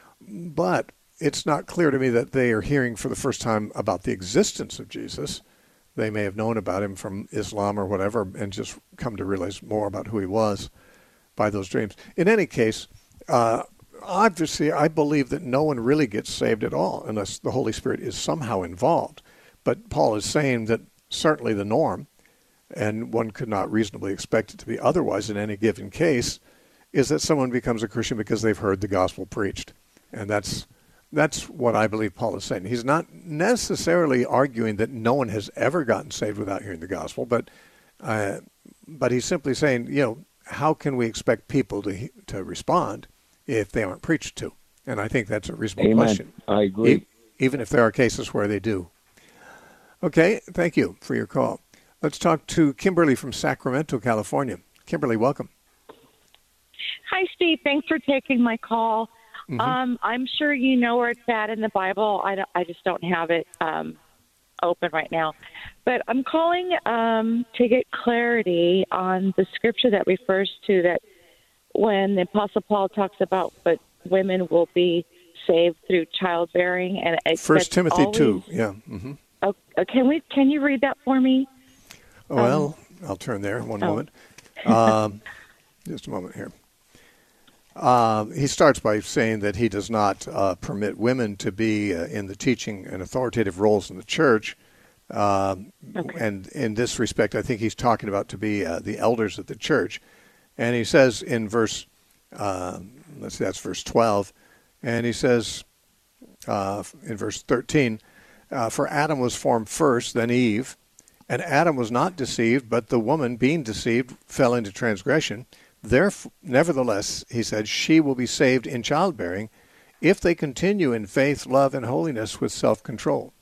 But it's not clear to me that they are hearing for the first time about the existence of Jesus. They may have known about him from Islam or whatever and just come to realize more about who he was by those dreams. In any case, uh, obviously, I believe that no one really gets saved at all unless the Holy Spirit is somehow involved. But Paul is saying that certainly the norm, and one could not reasonably expect it to be otherwise in any given case, is that someone becomes a Christian because they've heard the gospel preached. And that's That's what I believe Paul is saying. He's not necessarily arguing that no one has ever gotten saved without hearing the gospel, but uh, but he's simply saying, you know, how can we expect people to to respond if they aren't preached to? And I think that's a reasonable
Amen.
question.
I agree.
E- even if there are cases where they do. Okay, thank you for your call. Let's talk to Kimberly from Sacramento, California. Kimberly, welcome.
Hi, Steve. Thanks for taking my call.
Mm-hmm.
Um, I'm sure you know where it's at in the Bible. I, don't, I just don't have it um, open right now. But I'm calling um, to get clarity on the scripture that refers to that when the Apostle Paul talks about but women will be saved through childbearing. And it,
First Timothy
always,
two, yeah. Mm-hmm.
Oh, can we? Can you read that for me?
Well,
um,
I'll turn there one
oh.
moment. Um, just a moment here. Uh, he starts by saying that he does not uh, permit women to be uh, in the teaching and authoritative roles in the church. Um,
okay.
And in this respect, I think he's talking about to be uh, the elders of the church. And he says in verse, uh, let's see, that's verse twelve, and he says uh, in verse thirteen, uh, for Adam was formed first, then Eve, and Adam was not deceived, but the woman, being deceived, fell into transgression. Therefore, nevertheless, he said, she will be saved in childbearing if they continue in faith, love, and holiness with self-control.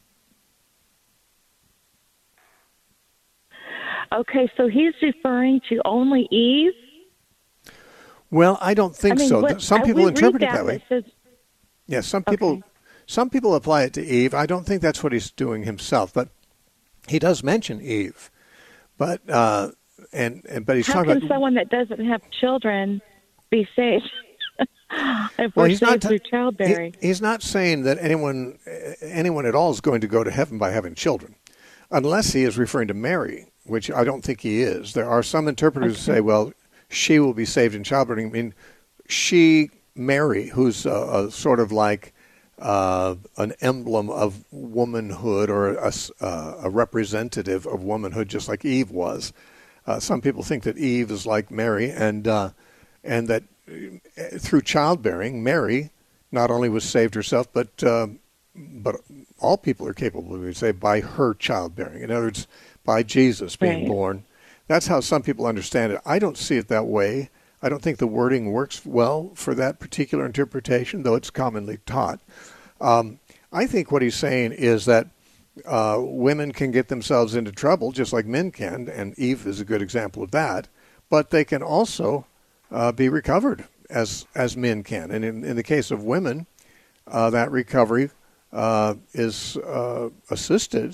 Okay, so he's referring to only Eve?
Well, I don't think
I mean,
so.
what,
Some
I-
people
we
interpret
read
it that way.
Says,
Yeah, some people
Okay.
some people apply it to Eve. I don't think that's what he's doing himself, but he does mention Eve. But uh, and, and but he's
how
talking
can
about
someone that doesn't have children be saved? If
Well,
we're
he's not
saved
ta-
through childbearing.
He, he's not saying that anyone anyone at all is going to go to heaven by having children, unless he is referring to Mary, which I don't think he is. There are some interpreters who say, well, she will be saved in childbearing. I mean, she, Mary, who's a, a sort of like uh, an emblem of womanhood or a, uh, a representative of womanhood, just like Eve was. Uh, some people think that Eve is like Mary, and uh, and that through childbearing, Mary not only was saved herself, but uh, but all people are capable, we would say, by her childbearing. In other words, by Jesus being
Right.
born. That's how some people understand it. I don't see it that way. I don't think the wording works well for that particular interpretation, though it's commonly taught. Um, I think what he's saying is that uh, women can get themselves into trouble just like men can, and Eve is a good example of that, but they can also uh, be recovered as as men can. And in, in the case of women, uh, that recovery uh, is uh, assisted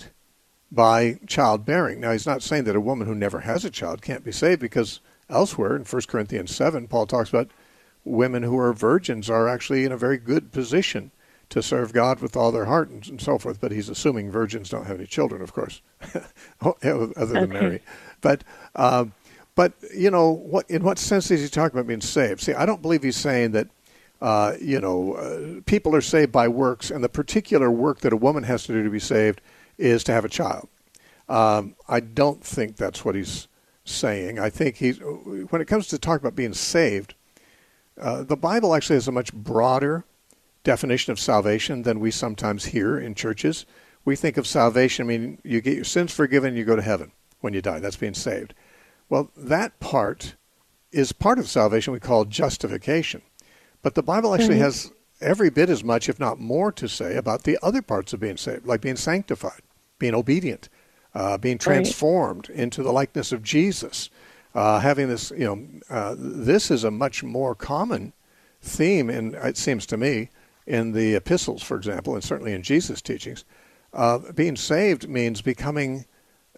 by childbearing. Now, he's not saying that a woman who never has a child can't be saved, because elsewhere in First Corinthians seven, Paul talks about women who are virgins are actually in a very good position to serve God with all their heart and, and so forth. But he's assuming virgins don't have any children, of course, other than
Okay.
Mary. But, uh, but you know, what in what sense is he talking about being saved? See, I don't believe he's saying that, uh, you know, uh, people are saved by works, and the particular work that a woman has to do to be saved is to have a child. Um, I don't think that's what he's saying. I think he's, when it comes to talk about being saved, uh, the Bible actually has a much broader definition of salvation than we sometimes hear in churches. We think of salvation, I mean, you get your sins forgiven, you go to heaven when you die. That's being saved. Well, that part is part of salvation we call justification. But the Bible actually
Mhm.
has every bit as much, if not more, to say about the other parts of being saved, like being sanctified, being obedient, uh, being transformed into the likeness of Jesus. Uh, having this, you know, uh, this is a much more common theme, in, it seems to me, in the epistles, for example, and certainly in Jesus' teachings. Uh, being saved means becoming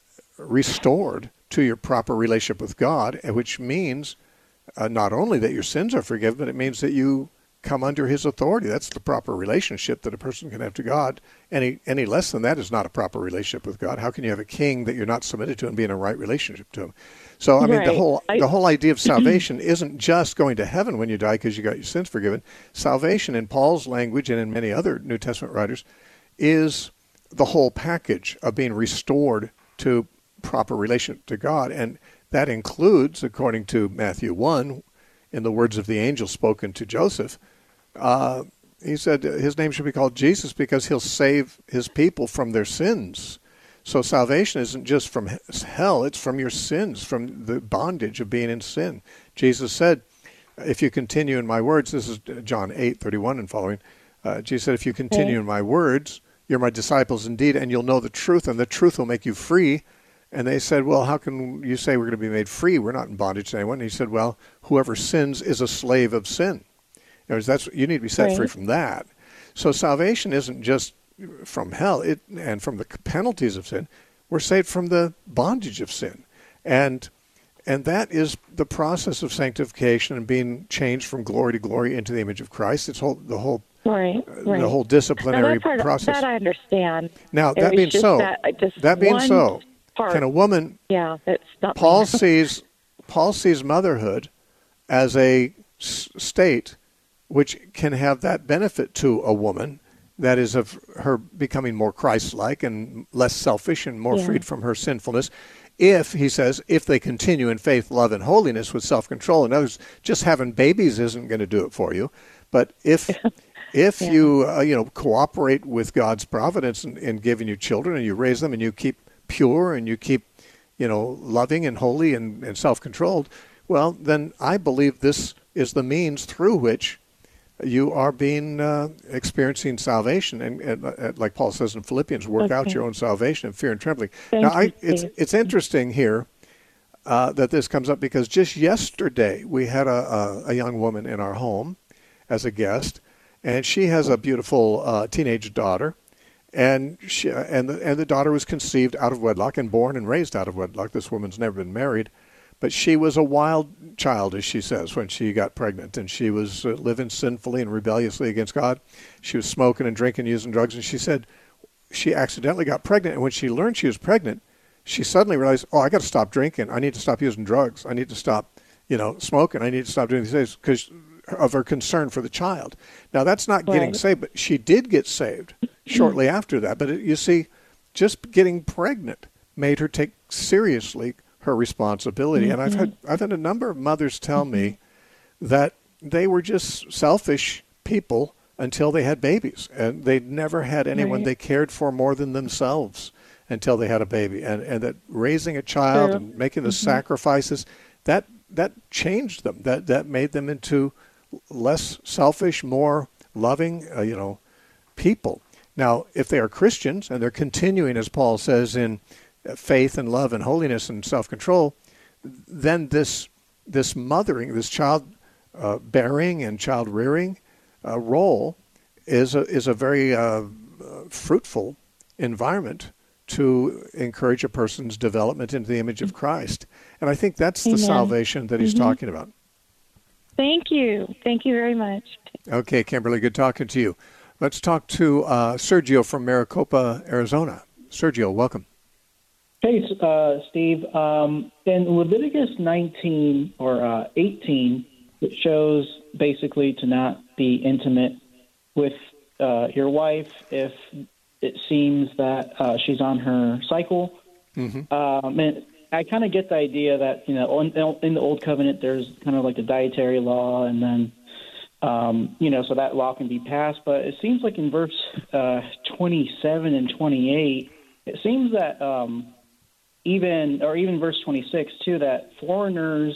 restored to your proper relationship with God, which means uh, not only that your sins are forgiven, but it means that you come under his authority. That's the proper relationship that a person can have to God. Any any less than that is not a proper relationship with God. How can you have a king that you're not submitted to and be in a right relationship to him? So, I mean, the
Right.
whole
I-
the whole idea of salvation isn't just going to heaven when you die because you got your sins forgiven. Salvation, in Paul's language and in many other New Testament writers, is the whole package of being restored to proper relationship to God. And that includes, according to Matthew one, in the words of the angel spoken to Joseph, uh, he said his name should be called Jesus because he'll save his people from their sins. So salvation isn't just from hell, it's from your sins, from the bondage of being in sin. Jesus said, if you continue in my words, this is John eight thirty-one and following, uh, Jesus said, if you continue
Okay.
in my words, you're my disciples indeed, and you'll know the truth, and the truth will make you free. And they said, well, how can you say we're going to be made free? We're not in bondage to anyone. And he said, well, whoever sins is a slave of sin. In other words, that's, you need to be set free
Right.
from that. So salvation isn't just from hell it, and from the penalties of sin. We're saved from the bondage of sin. And and that is the process of sanctification and being changed from glory to glory into the image of Christ. It's whole, the whole
Right, right.
the whole
Now,
disciplinary
that part,
process.
that I understand.
Now,
It
that
was
being
just
so,
that, uh, just
that being
one
so,
part.
can a woman,
Yeah, that's not.
Paul sees, Paul sees motherhood as a s- state which can have that benefit to a woman, that is of her becoming more Christ-like and less selfish and more
Yeah.
freed from her sinfulness. If, he says, if they continue in faith, love, and holiness with self-control. In other words, just having babies isn't going to do it for you. But if if
Yeah.
you uh, you know cooperate with God's providence in, in giving you children, and you raise them, and you keep pure, and you keep you know loving and holy and, and self-controlled, well, then I believe this is the means through which you are being uh, experiencing salvation, and, and uh, like Paul says in Philippians, work out
Okay.
your own salvation in fear and trembling.
Thank
now, I,
you,
it's
Steve.
it's interesting here. uh, that this comes up because just yesterday we had a, a, a young woman in our home as a guest, and she has a beautiful uh, teenage daughter, and she, and the, and the daughter was conceived out of wedlock and born and raised out of wedlock. This woman's never been married, but she was a wild child, as she says, when she got pregnant, and she was uh, living sinfully and rebelliously against God. She was smoking and drinking, using drugs, and she said she accidentally got pregnant, and when she learned she was pregnant, she suddenly realized, oh, I got to stop drinking. I need to stop using drugs. I need to stop, you know, smoking. I need to stop doing these things because of her concern for the child. Now, that's not getting
Right.
saved, but she did get saved shortly after that. But it, you see, just getting pregnant made her take seriously her responsibility.
Mm-hmm.
And I've had I've had a number of mothers tell me that they were just selfish people until they had babies, and they never had anyone
Right.
they cared for more than themselves until they had a baby, and and that raising a child
True.
and making the
Mm-hmm.
sacrifices, that that changed them. That that made them into less selfish, more loving, uh, you know, people. Now, if they are Christians and they're continuing, as Paul says, in faith and love and holiness and self-control, then this this mothering, this child uh, bearing and child rearing uh, role is a, is a very uh, uh, fruitful environment to encourage a person's development into the image of Christ. And I think that's the
Amen.
salvation that he's
Mhm.
talking about.
Thank you. Thank you very much.
Okay, Kimberly, good talking to you. Let's talk to uh, Sergio from Maricopa, Arizona. Sergio, welcome.
Hey, uh, Steve. Um, in Leviticus nineteen or uh, eighteen, it shows basically to not be intimate with uh, your wife if it seems that uh, she's on her cycle.
Mm-hmm.
Um, and I kind of get the idea that, you know, in, in the Old Covenant, there's kind of like a dietary law, and then, um, you know, so that law can be passed. But it seems like in verse uh, twenty-seven and twenty-eight, it seems that um, even, or even verse twenty-six too, that foreigners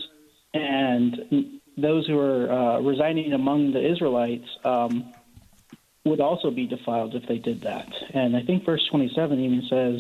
and those who are uh, residing among the Israelites um, would also be defiled if they did that. And I think verse twenty-seven even says,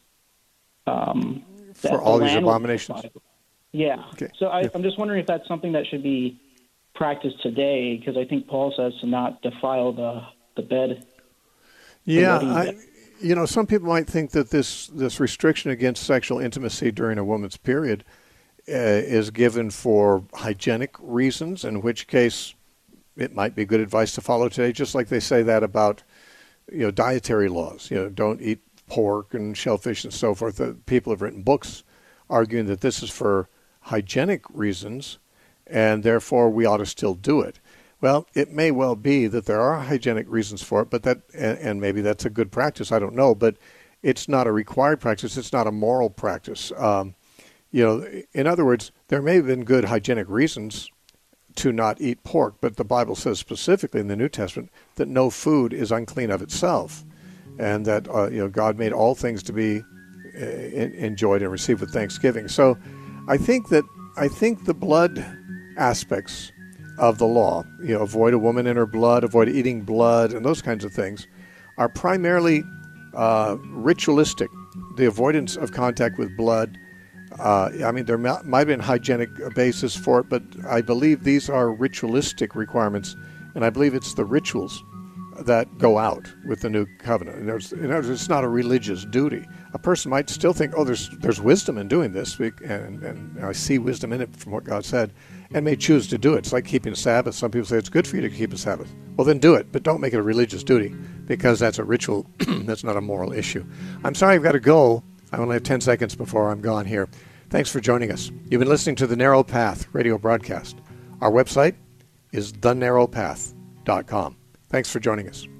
um, that
For
the
all these
land will be
abominations.
defiled. Yeah.
Okay.
So I,
Yeah.
I'm just wondering if that's something that should be practiced today, because I think Paul says to not defile the, the bed.
Yeah,
wedding
I,
bed.
you know, some people might think that this, this restriction against sexual intimacy during a woman's period uh, is given for hygienic reasons, in which case it might be good advice to follow today, just like they say that about, you know, dietary laws. You know, don't eat pork and shellfish and so forth. Uh, people have written books arguing that this is for hygienic reasons, and therefore we ought to still do it. Well, it may well be that there are hygienic reasons for it, but that, and, and maybe that's a good practice, I don't know, but it's not a required practice, it's not a moral practice. Um, you know, in other words, there may have been good hygienic reasons to not eat pork, but the Bible says specifically in the New Testament that no food is unclean of itself, and that uh, you know, God made all things to be uh, in, enjoyed and received with thanksgiving. So I think that I think the blood aspects of the law, you know, avoid a woman in her blood, avoid eating blood, and those kinds of things, are primarily uh, ritualistic. The avoidance of contact with blood, uh, I mean, there might have been hygienic basis for it, but I believe these are ritualistic requirements, and I believe it's the rituals that go out with the new covenant. In other words, in other words, it's not a religious duty. A person might still think, oh, there's there's wisdom in doing this, and, and I see wisdom in it from what God said, and may choose to do it. It's like keeping a Sabbath. Some people say it's good for you to keep a Sabbath. Well, then do it, but don't make it a religious duty, because that's a ritual. That's not a moral issue. I'm sorry I've got to go. I only have ten seconds before I'm gone here. Thanks for joining us. You've been listening to the Narrow Path radio broadcast. Our website is the narrow path dot com. Thanks for joining us.